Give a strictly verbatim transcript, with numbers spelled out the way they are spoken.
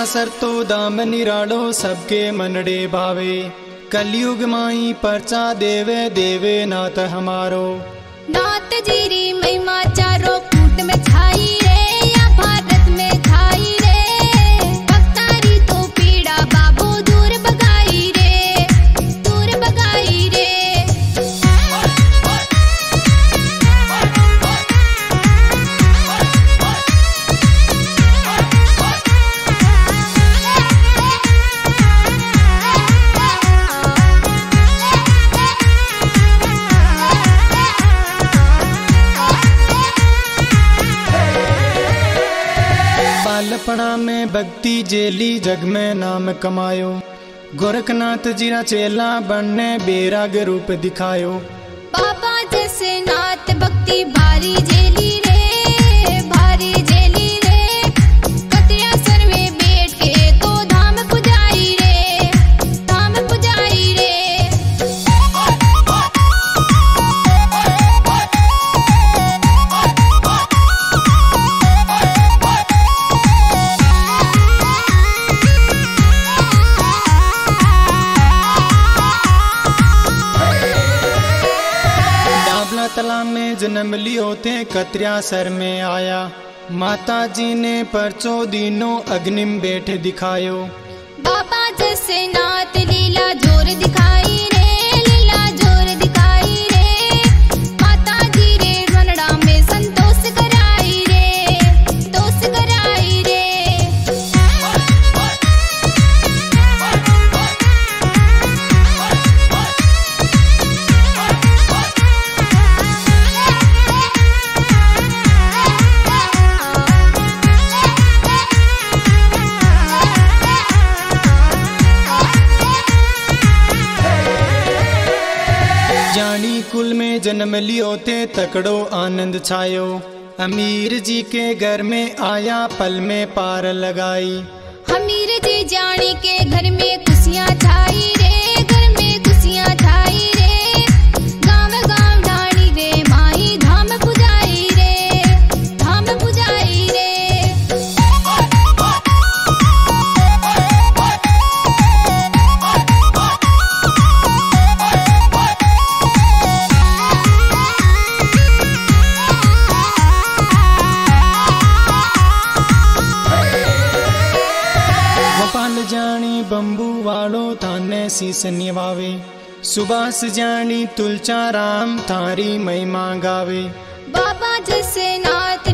Sir तो दाम निराड़ो सबके मनड़े भावे। कलयुग माई परचा देवे देवे नाथ हमारो। नाथ जीरी महिमा चारों कूट में छाई रे, या भारत में छाई रे। भक्तारी तो पीड़ा बाबू दूर भगाई रे, दूर भगाई रे। बालपणा में भक्ति जेली जग में नाम कमायो। गोरखनाथ जीरा चेला बनने बैराग रूप दिखायो। बाबा जैसे नाथ भक्ति भारी जेली रे, भारी जेली रे। कतिया सर में बैठ के तो धाम पुजाई रे, धाम पुजाई रे। तला में जन्म लियो थे कतरिया सर में आया। माता जी ने परचो दीनो अग्निम बैठे दिखायो। बाबा जैसे नाथ लीला जोर दिखाई रे, लीला जोर दिखाई रे। माता जी रे मनड़ा में संतोष कराई रे, संतोष कराई रे। जानी कुल में जन्म लियो थे तकड़ो आनंद छायो। अमीर जी के घर में आया पल में पार लगाई। अमीर जी जानी के घर में खुशियाँ छाई रे, घर में खुशियाँ छाई रे। गाँव गाँव ढाणी रे माई धाम पुजाई रे, धाम पुजाई रे। जानी बंबू वालो थाने शीस निभावे। सुभाष जानी तुलचा राम थारी महिमा गावे। बाबा जैसे नाथ